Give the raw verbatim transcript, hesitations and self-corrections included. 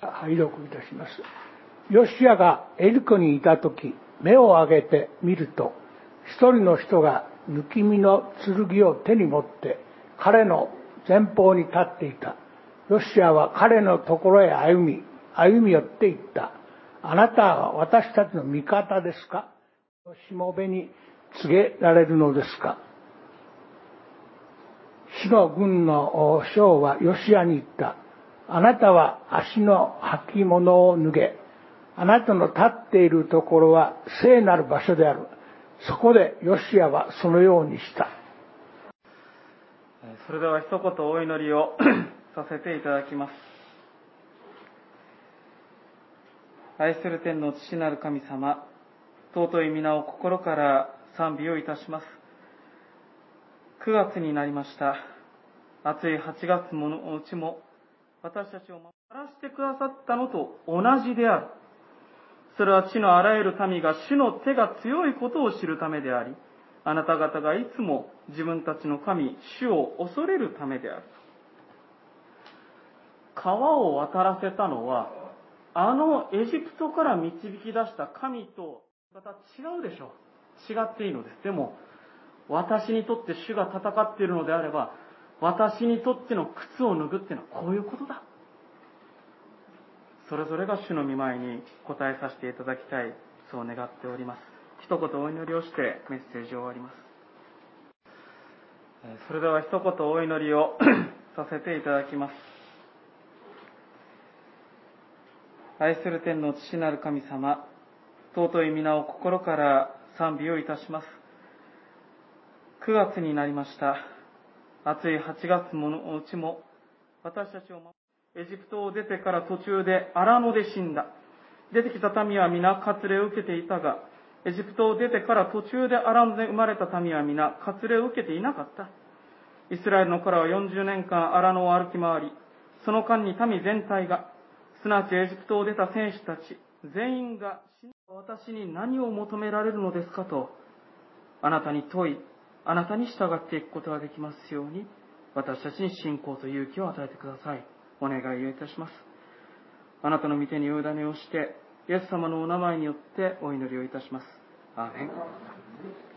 拝読いたします。ヨシアがエリコにいたとき、目を上げて見ると、一人の人が抜き身の剣を手に持って、彼の前方に立っていた。ヨシアは彼のところへ歩み、歩み寄っていった。あなたは私たちの味方ですか？しもべに告げられるのですか？主の軍の将はヨシアに言った。あなたは足の履物を脱げ。あなたの立っているところは聖なる場所である。そこでヨシアはそのようにした。 それでは一言お祈りをさせていただきます。愛する天の父なる神様、尊い皆を心から賛美をいたします。くがつになりました。暑いはちがつのうちも私たちを守らせてくださったのと同じである。それは地のあらゆる民が主の手が強いことを知るためであり、あなた方がいつも自分たちの神、主を恐れるためである。川を渡らせたのは、あのエジプトから導き出した神とまた違うでしょう。違っていいのです。でも、私にとって主が戦っているのであれば、私にとっての靴を脱ぐっていうのはこういうことだ。それぞれが主の御前に答えさせていただきたい、そう願っております。一言お祈りをしてメッセージを終わります。それでは一言お祈りをさせていただきます。愛する天の父なる神様、尊い皆を心から賛美をいたします。くがつになりました。暑いはちがつのうちも私たちをエジプトを出てから途中で荒野で死んだ。出てきた民は皆割礼を受けていたが、エジプトを出てから途中で荒野で生まれた民は皆割礼を受けていなかった。イスラエルの子らはよんじゅうねんかん荒野を歩き回り、その間に民全体が、すなわちエジプトを出た戦士たち全員が、私に何を求められるのですかと、あなたに問い、あなたに従っていくことができますように、私たちに信仰と勇気を与えてください。お願いをいたします。あなたの御手にお委ねをして、イエス様のお名前によってお祈りをいたします。アーメン。